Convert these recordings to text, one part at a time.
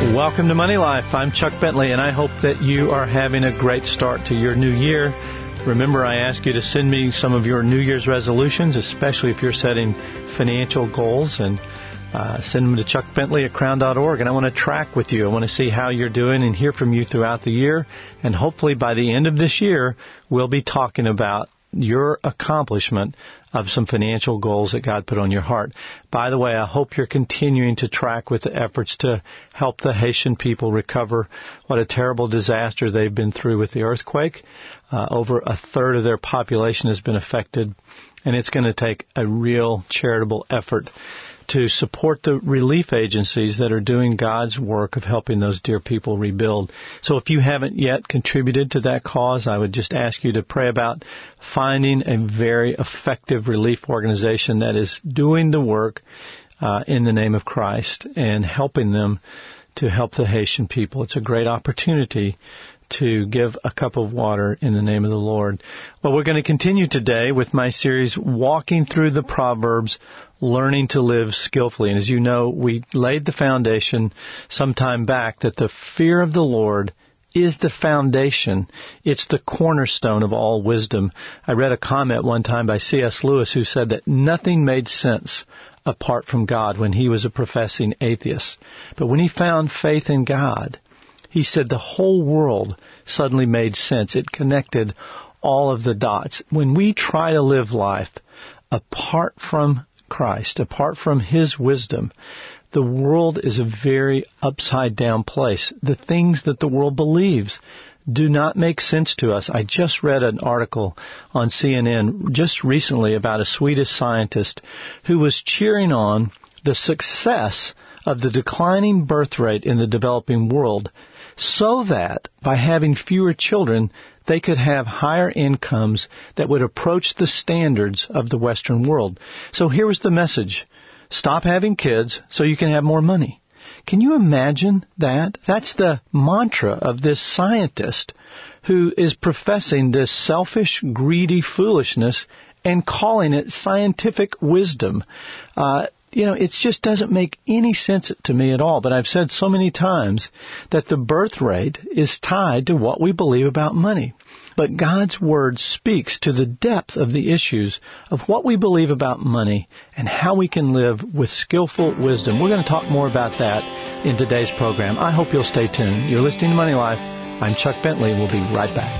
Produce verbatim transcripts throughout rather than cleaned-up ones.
Welcome to Money Life. I'm Chuck Bentley, and I hope that you are having a great start to your new year. Remember, I ask you to send me some of your New Year's resolutions, especially if you're setting financial goals, and uh, send them to chuck bentley at crown dot org. And I want to track with you. I want to see how you're doing and hear from you throughout the year. And hopefully by the end of this year, we'll be talking about your accomplishment of some financial goals that God put on your heart. By the way, I hope you're continuing to track with the efforts to help the Haitian people recover what a terrible disaster they've been through with the earthquake. Uh, over a third of their population has been affected, and it's going to take a real charitable effort to support the relief agencies that are doing God's work of helping those dear people rebuild. So if you haven't yet contributed to that cause, I would just ask you to pray about finding a very effective relief organization that is doing the work uh, in the name of Christ and helping them to help the Haitian people. It's a great opportunity to give a cup of water in the name of the Lord. Well, we're going to continue today with my series, Walking Through the Proverbs, Learning to Live Skillfully. And as you know, we laid the foundation some time back that the fear of the Lord is the foundation. It's the cornerstone of all wisdom. I read a comment one time by C S Lewis who said that nothing made sense apart from God when he was a professing atheist. But when he found faith in God, he said the whole world suddenly made sense. It connected all of the dots. When we try to live life apart from Christ, apart from His wisdom, the world is a very upside-down place. The things that the world believes do not make sense to us. I just read an article on C N N just recently about a Swedish scientist who was cheering on the success of the declining birth rate in the developing world, so that by having fewer children, they could have higher incomes that would approach the standards of the Western world. So here was the message. Stop having kids so you can have more money. Can you imagine that? That's the mantra of this scientist who is professing this selfish, greedy foolishness and calling it scientific wisdom. Uh, You know, it just doesn't make any sense to me at all. But I've said so many times that the birth rate is tied to what we believe about money. But God's Word speaks to the depth of the issues of what we believe about money and how we can live with skillful wisdom. We're going to talk more about that in today's program. I hope you'll stay tuned. You're listening to Money Life. I'm Chuck Bentley. We'll be right back.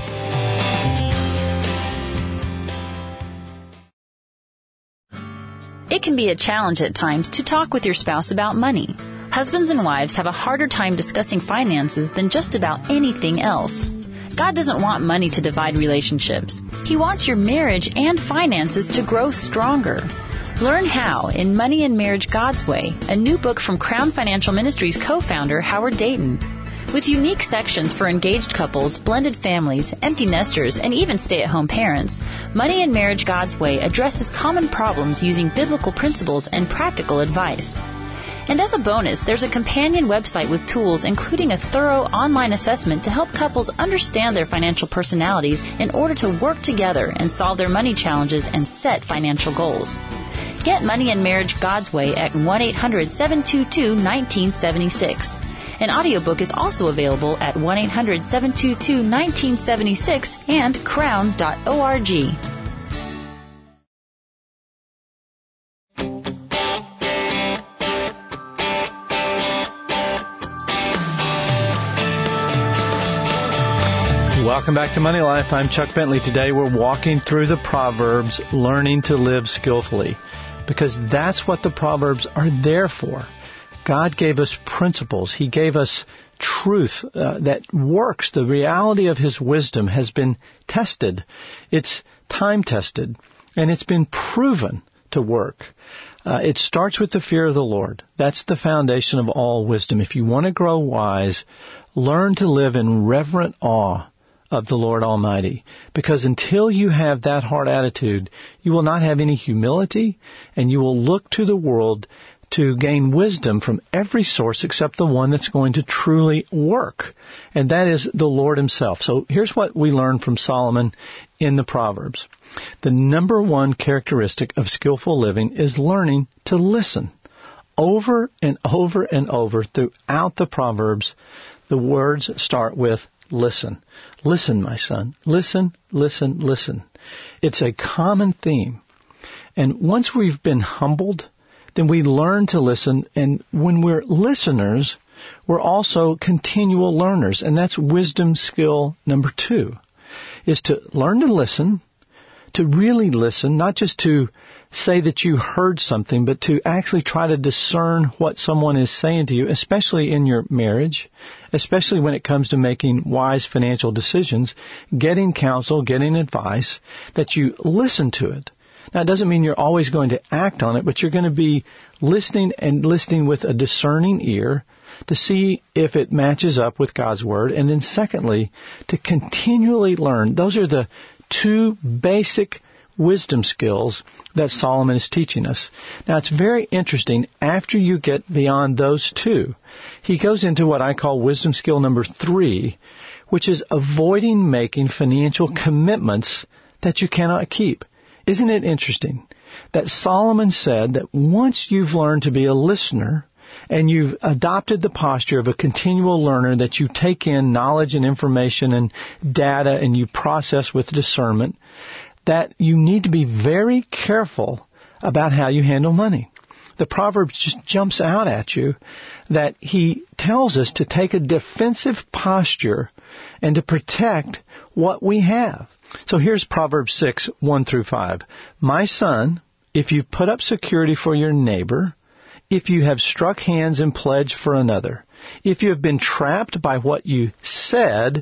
It can be a challenge at times to talk with your spouse about money. Husbands and wives have a harder time discussing finances than just about anything else. God doesn't want money to divide relationships. He wants your marriage and finances to grow stronger. Learn how in Money and Marriage God's Way, a new book from Crown Financial Ministries co-founder Howard Dayton. With unique sections for engaged couples, blended families, empty nesters, and even stay-at-home parents, Money and Marriage God's Way addresses common problems using biblical principles and practical advice. And as a bonus, there's a companion website with tools including a thorough online assessment to help couples understand their financial personalities in order to work together and solve their money challenges and set financial goals. Get Money and Marriage God's Way at one eight hundred seven two two one nine seven six. An audiobook is also available at one eight hundred seven two two one nine seven six and crown dot org. Welcome back to Money Life. I'm Chuck Bentley. Today we're walking through the Proverbs, learning to live skillfully, because that's what the Proverbs are there for. God gave us principles. He gave us truth uh, that works. The reality of His wisdom has been tested. It's time-tested, and it's been proven to work. Uh, it starts with the fear of the Lord. That's the foundation of all wisdom. If you want to grow wise, learn to live in reverent awe of the Lord Almighty. Because until you have that heart attitude, you will not have any humility, and you will look to the world to gain wisdom from every source except the one that's going to truly work. And that is the Lord Himself. So here's what we learn from Solomon in the Proverbs. The number one characteristic of skillful living is learning to listen. over and over and over throughout the Proverbs, the words start with listen. Listen, my son. Listen, listen, listen. It's a common theme. And once we've been humbled, then we learn to listen. And when we're listeners, we're also continual learners. And that's wisdom skill number two, is to learn to listen, to really listen, not just to say that you heard something, but to actually try to discern what someone is saying to you, especially in your marriage, especially when it comes to making wise financial decisions, getting counsel, getting advice, that you listen to it. Now, it doesn't mean you're always going to act on it, but you're going to be listening and listening with a discerning ear to see if it matches up with God's Word. And then secondly, to continually learn. Those are the two basic wisdom skills that Solomon is teaching us. Now, it's very interesting. After you get beyond those two, he goes into what I call wisdom skill number three, which is avoiding making financial commitments that you cannot keep. Isn't it interesting that Solomon said that once you've learned to be a listener and you've adopted the posture of a continual learner, that you take in knowledge and information and data and you process with discernment, that you need to be very careful about how you handle money. The Proverbs just jumps out at you that he tells us to take a defensive posture and to protect what we have. So here's Proverbs six, one through five. My son, if you put up security for your neighbor, if you have struck hands in pledge for another, if you have been trapped by what you said,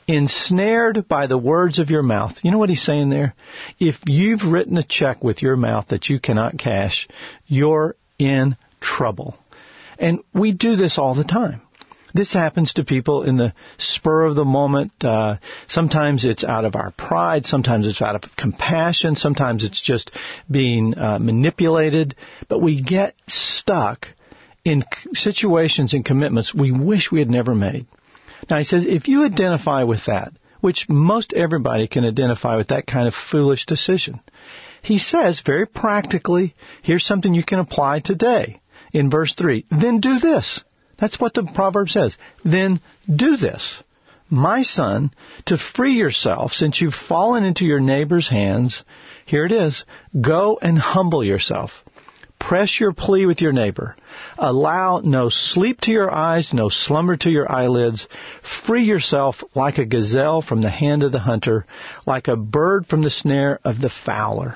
ensnared by the words of your mouth. You know what he's saying there? If you've written a check with your mouth that you cannot cash, you're in trouble. And we do this all the time. This happens to people in the spur of the moment. Uh, sometimes it's out of our pride. Sometimes it's out of compassion. Sometimes it's just being uh, manipulated. But we get stuck in situations and commitments we wish we had never made. Now, he says, if you identify with that, which most everybody can identify with that kind of foolish decision, he says very practically, here's something you can apply today. In verse three, then do this. That's what the proverb says. Then do this. My son, to free yourself, since you've fallen into your neighbor's hands, here it is, go and humble yourself. Press your plea with your neighbor. Allow no sleep to your eyes, no slumber to your eyelids. Free yourself like a gazelle from the hand of the hunter, like a bird from the snare of the fowler.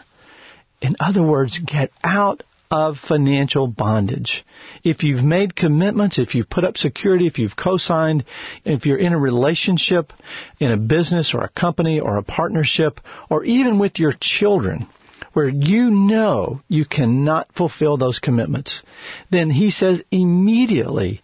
In other words, get out of financial bondage. If you've made commitments, if you've put up security, if you've co-signed, if you're in a relationship, in a business or a company or a partnership, or even with your children, where you know you cannot fulfill those commitments, then he says immediately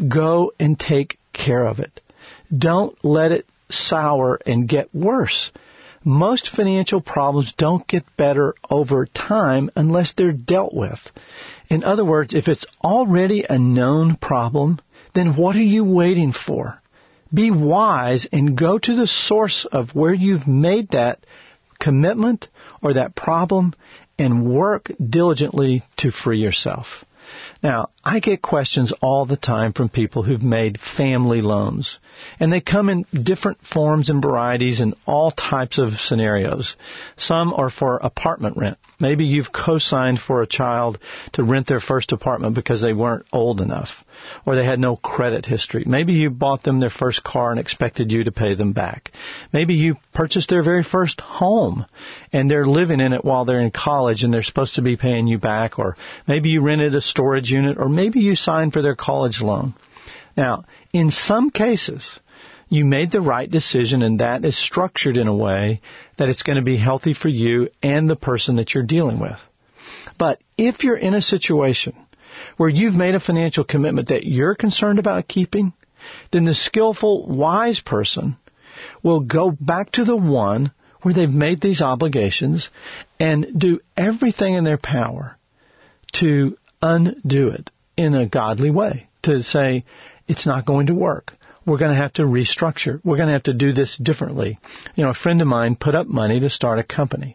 go and take care of it. Don't let it sour and get worse. Most financial problems don't get better over time unless they're dealt with. In other words, if it's already a known problem, then what are you waiting for? Be wise and go to the source of where you've made that commitment or that problem and work diligently to free yourself. Now, I get questions all the time from people who've made family loans, and they come in different forms and varieties in all types of scenarios. Some are for apartment rent. Maybe you've co-signed for a child to rent their first apartment because they weren't old enough, or they had no credit history. Maybe you bought them their first car and expected you to pay them back. Maybe you purchased their very first home, and they're living in it while they're in college, and they're supposed to be paying you back. Or maybe you rented a storage unit, or maybe you signed for their college loan. Now, in some cases, you made the right decision, and that is structured in a way that it's going to be healthy for you and the person that you're dealing with. But if you're in a situation where you've made a financial commitment that you're concerned about keeping, then the skillful, wise person will go back to the one where they've made these obligations and do everything in their power to undo it in a godly way, to say, it's not going to work. We're going to have to restructure. We're going to have to do this differently. You know, a friend of mine put up money to start a company.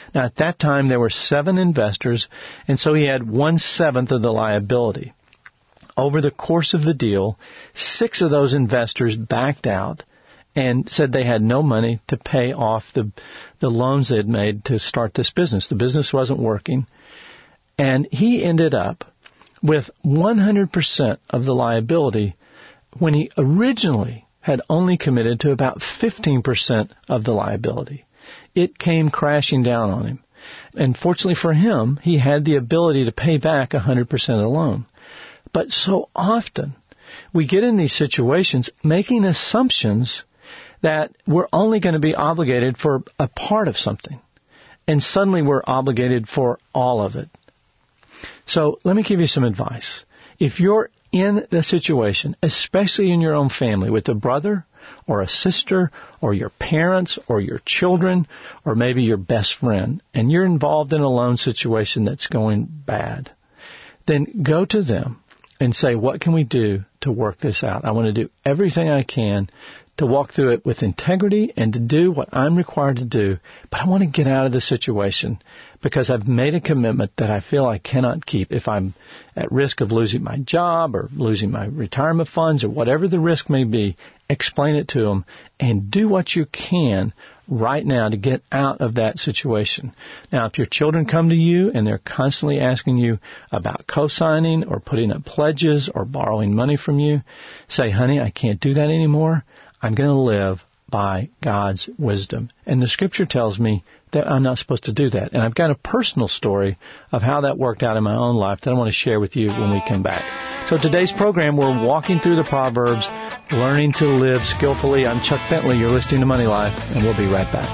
Now, at that time, there were seven investors, and so he had one-seventh of the liability. Over the course of the deal, six of those investors backed out and said they had no money to pay off the the loans they had made to start this business. The business wasn't working. And he ended up with one hundred percent of the liability when he originally had only committed to about fifteen percent of the liability. It came crashing down on him. And fortunately for him, he had the ability to pay back one hundred percent of the loan. But so often, we get in these situations making assumptions that we're only going to be obligated for a part of something. And suddenly we're obligated for all of it. So let me give you some advice. If you're in the situation, especially in your own family, with a brother or a sister or your parents or your children or maybe your best friend, and you're involved in a loan situation that's going bad, then go to them and say, what can we do to work this out? I want to do everything I can to walk through it with integrity and to do what I'm required to do, but I want to get out of the situation because I've made a commitment that I feel I cannot keep. If I'm at risk of losing my job or losing my retirement funds or whatever the risk may be, explain it to them and do what you can right now to get out of that situation. Now, if your children come to you and they're constantly asking you about co-signing or putting up pledges or borrowing money from you, say, honey, I can't do that anymore. I'm going to live by God's wisdom. And the Scripture tells me that I'm not supposed to do that. And I've got a personal story of how that worked out in my own life that I want to share with you when we come back. So today's program, we're walking through the Proverbs, learning to live skillfully. I'm Chuck Bentley. You're listening to Money Life, and we'll be right back.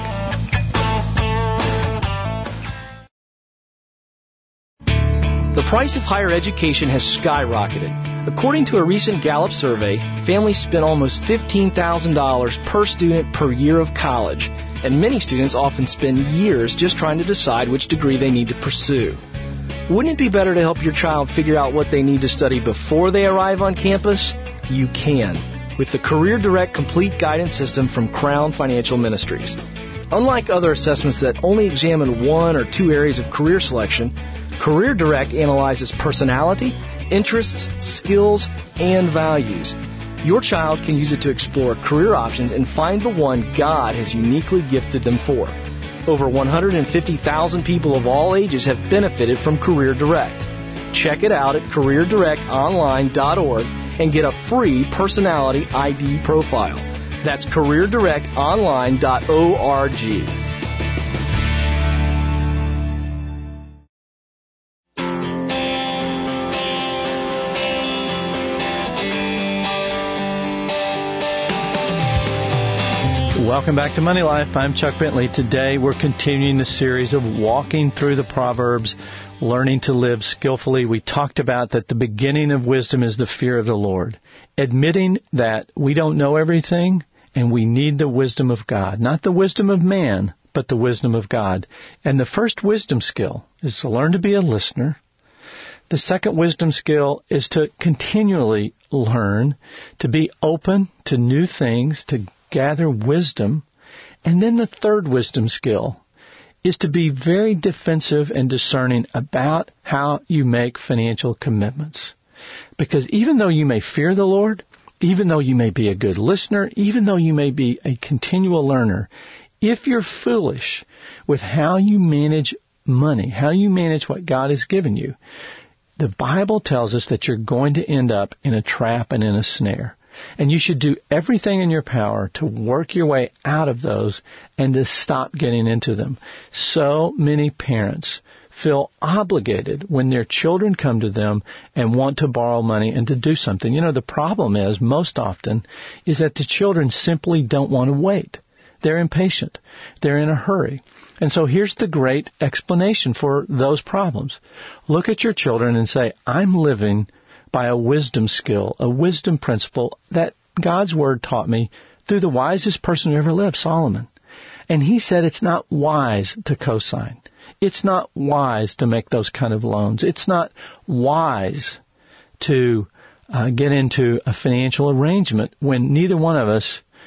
The price of higher education has skyrocketed. According to a recent Gallup survey, families spend almost fifteen thousand dollars per student per year of college, and many students often spend years just trying to decide which degree they need to pursue. Wouldn't it be better to help your child figure out what they need to study before they arrive on campus? You can, with the Career Direct Complete Guidance System from Crown Financial Ministries. Unlike other assessments that only examine one or two areas of career selection, Career Direct analyzes personality, interests, skills, and values. Your child can use it to explore career options and find the one God has uniquely gifted them for. Over one hundred fifty thousand people of all ages have benefited from Career Direct. Check it out at career direct online dot org and get a free personality I D profile. That's career direct online dot org. Welcome back to Money Life. I'm Chuck Bentley. Today we're continuing the series of walking through the Proverbs, learning to live skillfully. We talked about that the beginning of wisdom is the fear of the Lord, admitting that we don't know everything and we need the wisdom of God, not the wisdom of man, but the wisdom of God. And the first wisdom skill is to learn to be a listener. The second wisdom skill is to continually learn, to be open to new things, to gather wisdom. And then the third wisdom skill is to be very defensive and discerning about how you make financial commitments. Because even though you may fear the Lord, even though you may be a good listener, even though you may be a continual learner, if you're foolish with how you manage money, how you manage what God has given you, the Bible tells us that you're going to end up in a trap and in a snare. And you should do everything in your power to work your way out of those and to stop getting into them. So many parents feel obligated when their children come to them and want to borrow money and to do something. You know, the problem is, most often, is that the children simply don't want to wait. They're impatient. They're in a hurry. And so here's the great explanation for those problems. Look at your children and say, I'm living by a wisdom skill, a wisdom principle that God's Word taught me through the wisest person who ever lived, Solomon. And he said it's not wise to co-sign. It's not wise to make those kind of loans. It's not wise to uh, get into a financial arrangement when neither one of us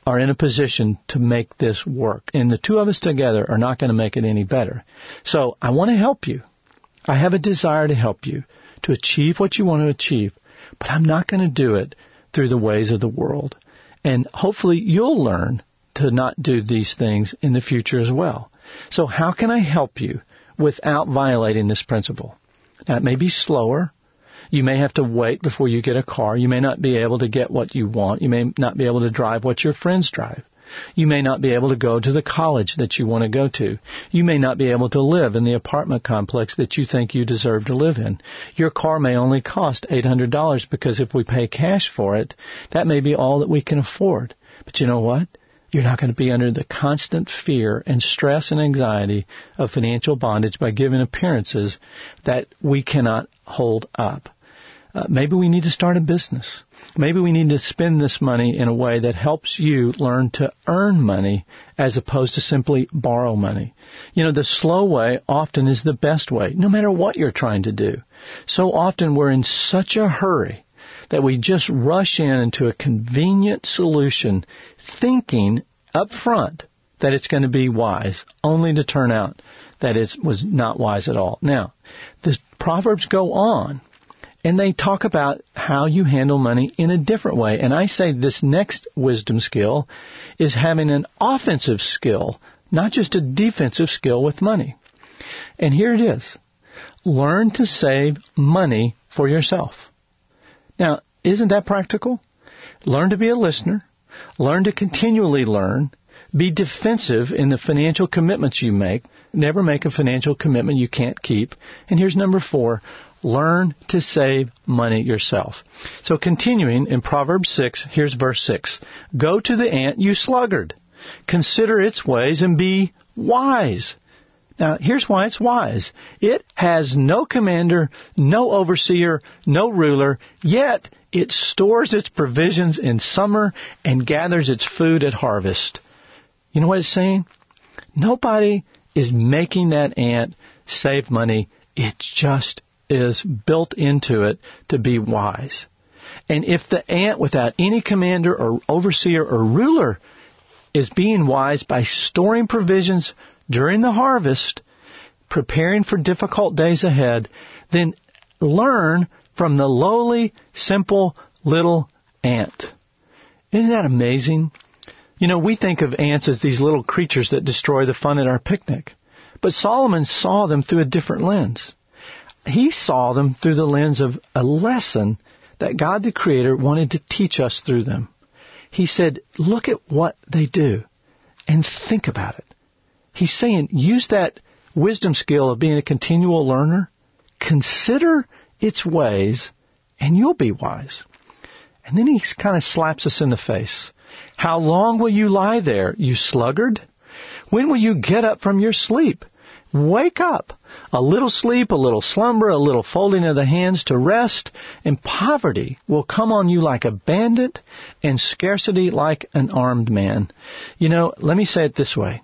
are in a position to make this work. And the two of us together are not going to make it any better. So I want to help you. I have a desire to help you to achieve what you want to achieve, but I'm not going to do it through the ways of the world. And hopefully you'll learn to not do these things in the future as well. So how can I help you without violating this principle? Now, it may be slower. You may have to wait before you get a car. You may not be able to get what you want. You may not be able to drive what your friends drive. You may not be able to go to the college that you want to go to. You may not be able to live in the apartment complex that you think you deserve to live in. Your car may only cost eight hundred dollars because if we pay cash for it, that may be all that we can afford. But you know what? You're not going to be under the constant fear and stress and anxiety of financial bondage by giving appearances that we cannot hold up. Uh, maybe we need to start a business. Maybe we need to spend this money in a way that helps you learn to earn money as opposed to simply borrow money. You know, the slow way often is the best way, no matter what you're trying to do. So often we're in such a hurry that we just rush in into a convenient solution thinking up front that it's going to be wise, only to turn out that it was not wise at all. Now, the Proverbs go on, and they talk about how you handle money in a different way. And I say this next wisdom skill is having an offensive skill, not just a defensive skill with money. And here it is. Learn to save money for yourself. Now, isn't that practical? Learn to be a listener. Learn to continually learn. Be defensive in the financial commitments you make. Never make a financial commitment you can't keep. And here's number four. Learn to save money yourself. So continuing in Proverbs six, here's verse six. Go to the ant, you sluggard. Consider its ways and be wise. Now, here's why it's wise. It has no commander, no overseer, no ruler, yet it stores its provisions in summer and gathers its food at harvest. You know what it's saying? Nobody is making that ant save money. It just is built into it to be wise. And if the ant, without any commander or overseer or ruler, is being wise by storing provisions during the harvest, preparing for difficult days ahead, then learn from the lowly, simple, little ant. Isn't that amazing? You know, we think of ants as these little creatures that destroy the fun at our picnic. But Solomon saw them through a different lens. He saw them through the lens of a lesson that God the Creator wanted to teach us through them. He said, look at what they do and think about it. He's saying, use that wisdom skill of being a continual learner. Consider its ways, and you'll be wise. And then he kind of slaps us in the face. How long will you lie there, you sluggard? When will you get up from your sleep? Wake up. A little sleep, a little slumber, a little folding of the hands to rest, and poverty will come on you like a bandit, and scarcity like an armed man. You know, let me say it this way.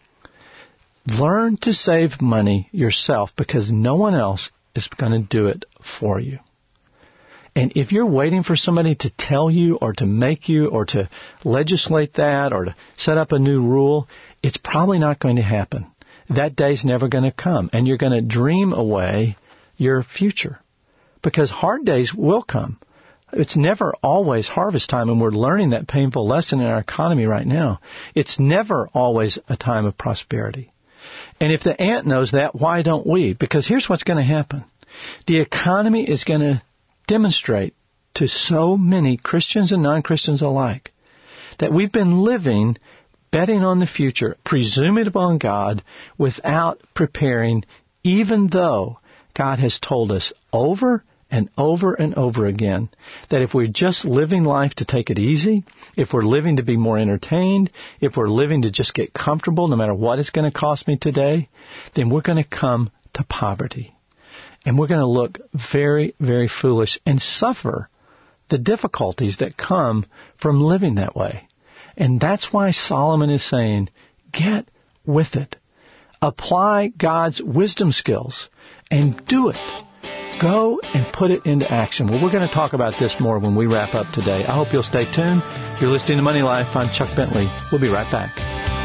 Learn to save money yourself because no one else is going to do it for you. And if you're waiting for somebody to tell you or to make you or to legislate that or to set up a new rule, it's probably not going to happen. That day's never going to come, and you're going to dream away your future because hard days will come. It's never always harvest time, and we're learning that painful lesson in our economy right now. It's never always a time of prosperity. And if the ant knows that, why don't we? Because here's what's going to happen. The economy is going to demonstrate to so many Christians and non-Christians alike that we've been living betting on the future, presuming upon God, without preparing, even though God has told us over and over and over again that if we're just living life to take it easy, if we're living to be more entertained, if we're living to just get comfortable no matter what it's going to cost me today, then we're going to come to poverty. And we're going to look very, very foolish and suffer the difficulties that come from living that way. And that's why Solomon is saying, get with it. Apply God's wisdom skills and do it. go and put it into action. Well, we're going to talk about this more when we wrap up today. I hope you'll stay tuned. You're listening to Money Life. I'm Chuck Bentley. We'll be right back.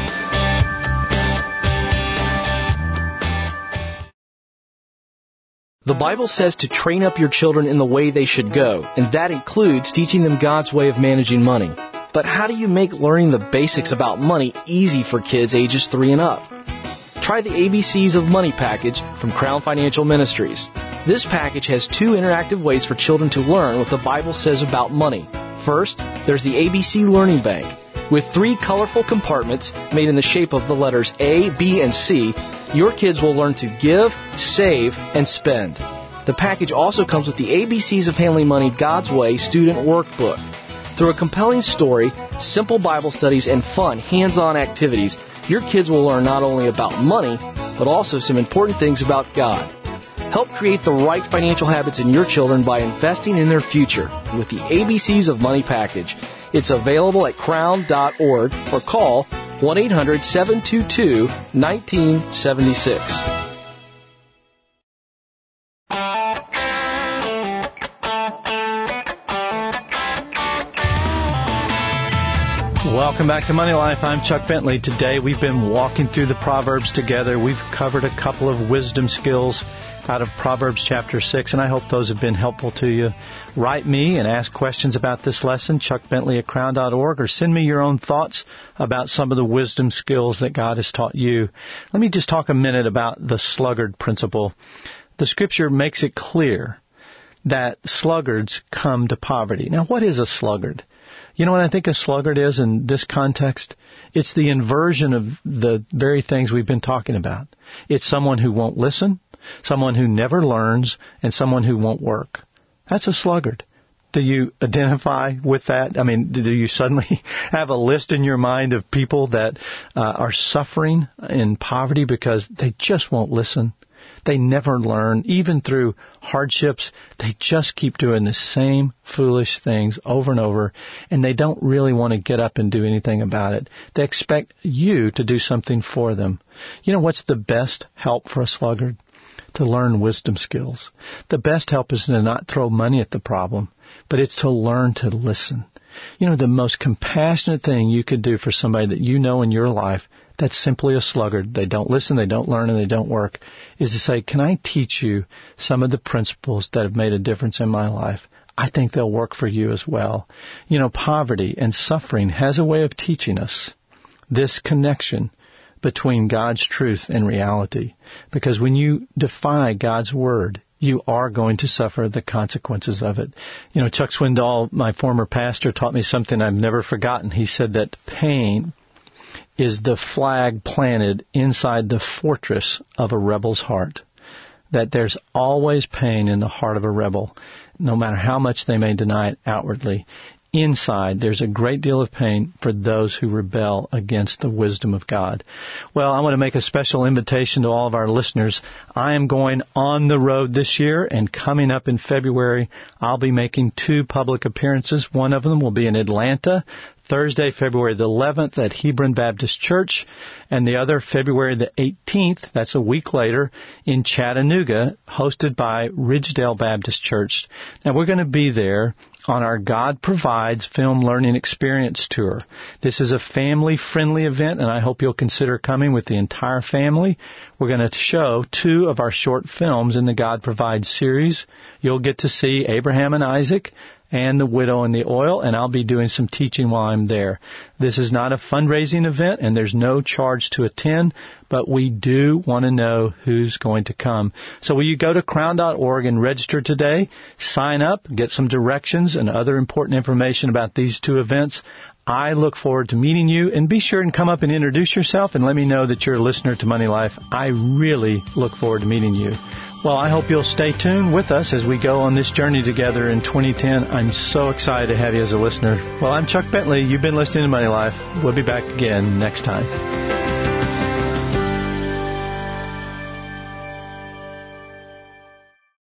The Bible says to train up your children in the way they should go, and that includes teaching them God's way of managing money. But how do you make learning the basics about money easy for kids ages three and up? Try the A B Cs of Money package from Crown Financial Ministries. This package has two interactive ways for children to learn what the Bible says about money. First, there's the A B C Learning Bank. With three colorful compartments made in the shape of the letters A, B, and C, your kids will learn to give, save, and spend. The package also comes with the A B Cs of Handling Money God's Way student workbook. Through a compelling story, simple Bible studies, and fun hands-on activities, your kids will learn not only about money, but also some important things about God. Help create the right financial habits in your children by investing in their future with the A B Cs of Money package. It's available at crown dot org or call one eight hundred seven two two one nine seven six. Welcome back to Money Life. I'm Chuck Bentley. Today we've been walking through the Proverbs together. We've covered a couple of wisdom skills out of Proverbs chapter six, and I hope those have been helpful to you. Write me and ask questions about this lesson, chuck bentley at crown dot org, or send me your own thoughts about some of the wisdom skills that God has taught you. Let me just talk a minute about the sluggard principle. The Scripture makes it clear that sluggards come to poverty. Now, what is a sluggard? You know what I think a sluggard is in this context? It's the inversion of the very things we've been talking about. It's someone who won't listen, someone who never learns, and someone who won't work. That's a sluggard. Do you identify with that? I mean, do you suddenly have a list in your mind of people that uh, are suffering in poverty because they just won't listen? They never learn. Even through hardships, they just keep doing the same foolish things over and over, and they don't really want to get up and do anything about it. They expect you to do something for them. You know what's the best help for a sluggard? To learn wisdom skills. The best help is to not throw money at the problem, but it's to learn to listen. You know, the most compassionate thing you could do for somebody that you know in your life that's simply a sluggard, they don't listen, they don't learn, and they don't work, is to say, can I teach you some of the principles that have made a difference in my life? I think they'll work for you as well. You know, poverty and suffering has a way of teaching us this connection between God's truth and reality. Because when you defy God's Word, you are going to suffer the consequences of it. You know, Chuck Swindoll, my former pastor, taught me something I've never forgotten. He said that pain is the flag planted inside the fortress of a rebel's heart. That there's always pain in the heart of a rebel, no matter how much they may deny it outwardly. Inside, there's a great deal of pain for those who rebel against the wisdom of God. Well, I want to make a special invitation to all of our listeners. I am going on the road this year, and coming up in February, I'll be making two public appearances. One of them will be in Atlanta, Thursday, February the eleventh at Hebron Baptist Church, and the other February the eighteenth, that's a week later, in Chattanooga, hosted by Ridgedale Baptist Church. Now, we're going to be there on our God Provides Film Learning Experience Tour. This is a family-friendly event, and I hope you'll consider coming with the entire family. We're going to show two of our short films in the God Provides series. You'll get to see Abraham and Isaac and the widow and the oil, and I'll be doing some teaching while I'm there. This is not a fundraising event, and there's no charge to attend, but we do want to know who's going to come. So will you go to crown dot org and register today, sign up, get some directions and other important information about these two events. I look forward to meeting you, and be sure and come up and introduce yourself and let me know that you're a listener to Money Life. I really look forward to meeting you. Well, I hope you'll stay tuned with us as we go on this journey together in twenty ten. I'm so excited to have you as a listener. Well, I'm Chuck Bentley. You've been listening to Money Life. We'll be back again next time.